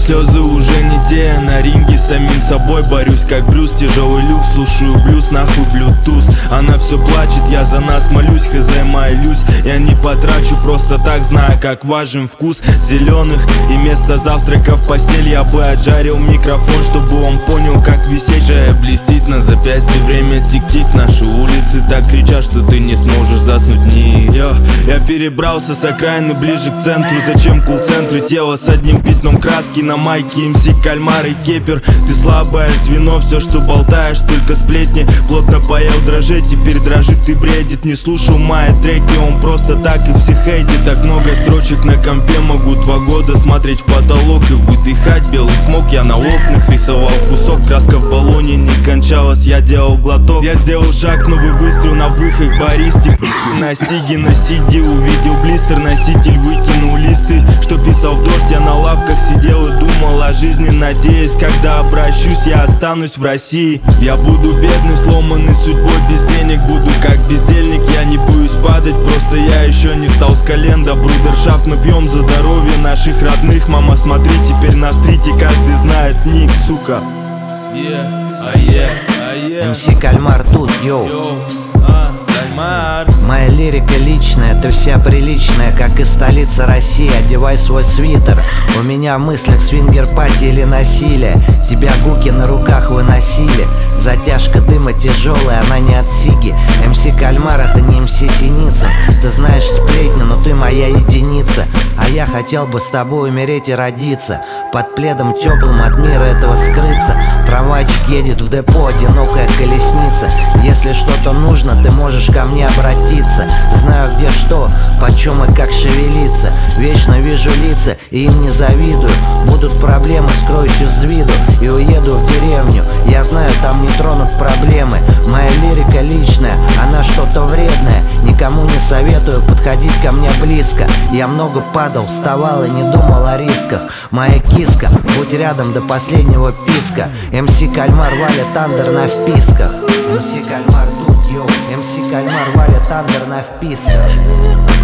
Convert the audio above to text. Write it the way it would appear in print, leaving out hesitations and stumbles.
слезы уже не те, я на ринге с самим собой борюсь как Брюс. Тяжелый люк, слушаю блюз, нахуй Bluetooth. Она все плачет, я за нас молюсь, хз молюсь. Я не потрачу просто так, зная, как важен вкус зеленых и место завтрака в постель. Я бы отжарил микрофон, чтобы он понял, как висеть. Шея блестит на запястье, время тик-тик. Наши улицы так кричат, что ты не сможешь заснуть ни. Я перебрался с окраины ближе к центру. Зачем кул-центры? Тело с одним пятном краски на майке, МС Кальмар и Кепер. Ты слабое звено, все, что болтаешь, только сплетни. Плотно поел дрожжей, теперь дрожит и бредит. Не слушал мои треки, он просто так их все хейтит. Так много строчек на компе, могу 2 года смотреть в потолок и выдыхать белый смог. Я на окнах рисовал кусок, краска в баллоне не кончалась, я делал глоток. Я сделал шаг, новый выстрел на выход баристе. На сиге, на CD увидел блистер, носитель выкинул листы. Что писал в дождь, я на лавках сидел и думал о жизни, надеясь, когда обращусь, я останусь в России. Я буду бедный, сломанный судьбой, без денег буду как бездельник. Я не боюсь падать, просто я еще не встал с колен. Да, брудершафт, мы пьем за здоровье наших родных. Мама, смотри, теперь на стрите каждый знает ник, сука. МС Кальмар тут, йоу. Моя лирика личная, ты вся приличная, как и столица России. Одевай свой свитер. У меня в мыслях свингер-пати или насилие. Тебя гуки на руках выносили. Затяжка дыма тяжелая, она не от сиги. МС Кальмар, это не МС Синица. Ты знаешь сплетни, но ты моя единица. А я хотел бы с тобой умереть и родиться. Под пледом теплым от мира этого скрыться. Трамвайчик едет в депо, одинокая колесница. Если что-то нужно, ты можешь ко мне обратиться. Знаю где что, почем и как шевелиться. Вечно вижу лица и им не завидую. Будут проблемы, скроюсь из виду и уеду в деревню. Я знаю, там не тронут проблемы. Моя лирика личная, она что-то вредное. Никому не советую подходить ко мне близко. Я много падал, вставал и не думал о рисках. Моя киска, будь рядом до последнего писка. МС Кальмар валит андер на вписках. МС Кальмар тут, йоу. МС Кальмар валит андер на вписках.